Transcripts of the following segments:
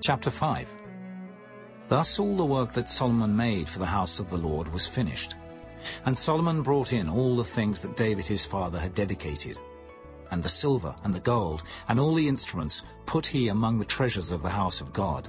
Chapter 5. Thus all the work that Solomon made for the house of the Lord was finished. And Solomon brought in all the things that David his father had dedicated. And the silver and the gold and all the instruments put he among the treasures of the house of God.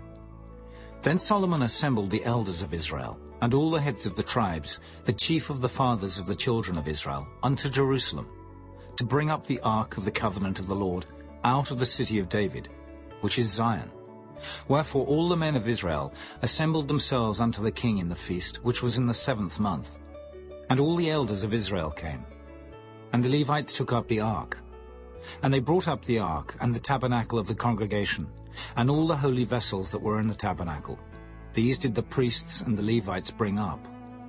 Then Solomon assembled the elders of Israel, and all the heads of the tribes, the chief of the fathers of the children of Israel, unto Jerusalem, to bring up the ark of the covenant of the Lord out of the city of David, which is Zion. Wherefore all the men of Israel assembled themselves unto the king in the feast, which was in the 7th month. And all the elders of Israel came. And the Levites took up the ark. And they brought up the ark, and the tabernacle of the congregation, and all the holy vessels that were in the tabernacle. These did the priests and the Levites bring up.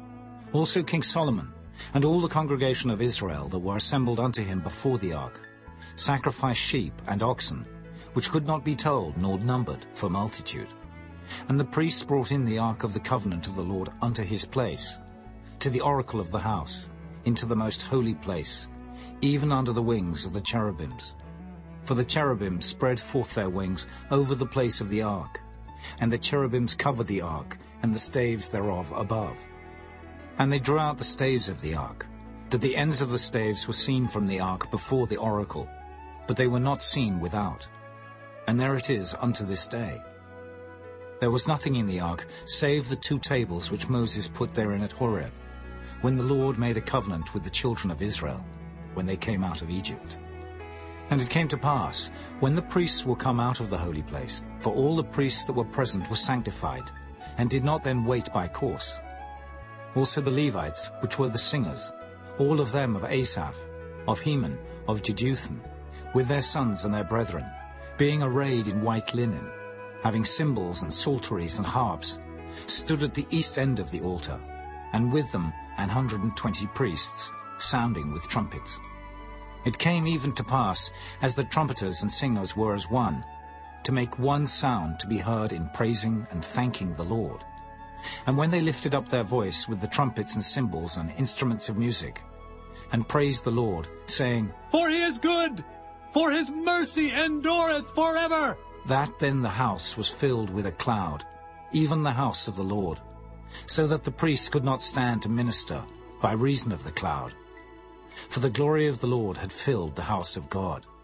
Also King Solomon, and all the congregation of Israel that were assembled unto him before the ark, sacrificed sheep and oxen, which could not be told nor numbered for multitude. And the priests brought in the ark of the covenant of the Lord unto his place, to the oracle of the house, into the most holy place, even under the wings of the cherubims. For the cherubims spread forth their wings over the place of the ark, and the cherubims covered the ark, and the staves thereof above. And they drew out the staves of the ark, that the ends of the staves were seen from the ark before the oracle, but they were not seen without. And there it is unto this day. There was nothing in the ark, save the 2 tables which Moses put therein at Horeb, when the Lord made a covenant with the children of Israel, when they came out of Egypt. And it came to pass, when the priests were come out of the holy place, for all the priests that were present were sanctified, and did not then wait by course. Also the Levites, which were the singers, all of them of Asaph, of Heman, of Jeduthun, with their sons and their brethren, being arrayed in white linen, having cymbals and psalteries and harps, stood at the east end of the altar, and with them 120 priests, sounding with trumpets. It came even to pass, as the trumpeters and singers were as one, to make one sound to be heard in praising and thanking the Lord. And when they lifted up their voice with the trumpets and cymbals and instruments of music, and praised the Lord, saying, For he is good, for his mercy endureth forever. That then the house was filled with a cloud, even the house of the Lord, so that the priests could not stand to minister by reason of the cloud. For the glory of the Lord had filled the house of God.